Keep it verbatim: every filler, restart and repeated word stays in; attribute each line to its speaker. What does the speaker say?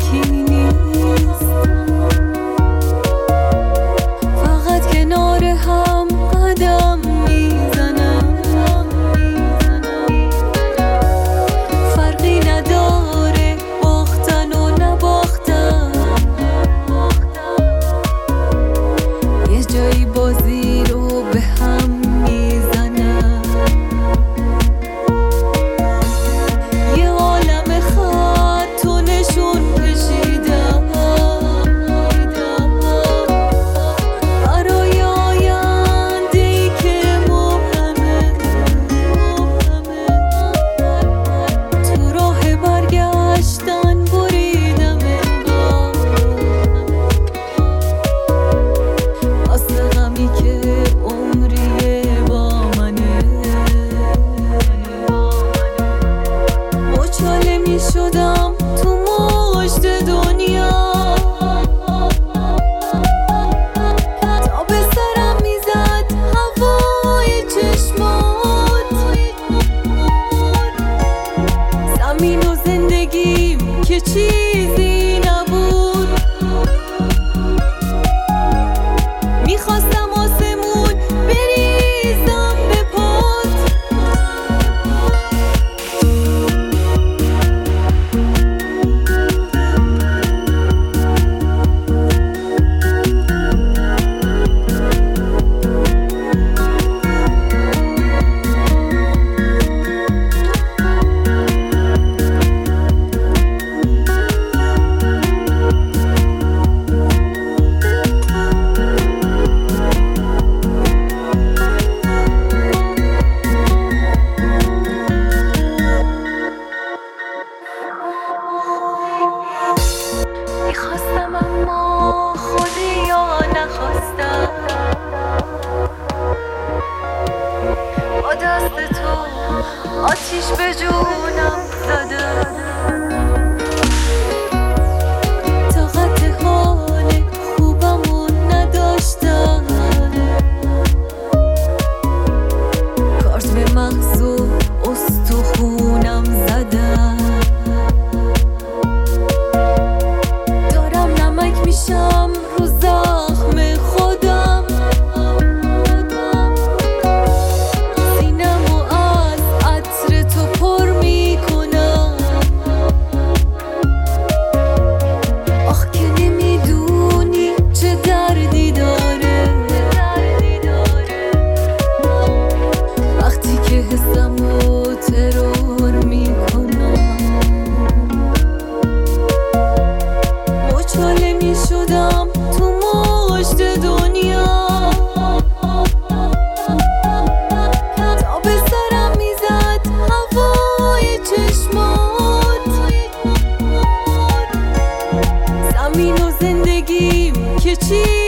Speaker 1: یکی نیست، فقط کنار هم قدم میزنم. فرقی نداره باختن و نباختن، یه جایی بازی رو به هم میزنم. یه عالم خط و نشون کشیدم برای آینده‌ای که مبهمه. تو راه برگشتن بریدم انگار، واسه غمی که عمریه با منه. مچاله می شدم تو مشت دنیا، تا به سرم میزد هوای چشمات. زمین و زندگیم که چیزی نبود، میخواستم آسمون بریزم به پات. میخواستم اما خودی یا نخواستم، با دست تو آتیش به جونم زدم. طاقت حال خوبمون نداشتم، کارت به مغز و استخونم زدم. میشم رو زخم خودم، سینمو از عطر تو پر میکنم. آخ که نمیدونی چه دردی داره وقتی که حسمو ترور میکنم. مچاله می شدم تو مشت دنیا، تا به سرم میزد هوای چشمات. زمین و زندگیم که چی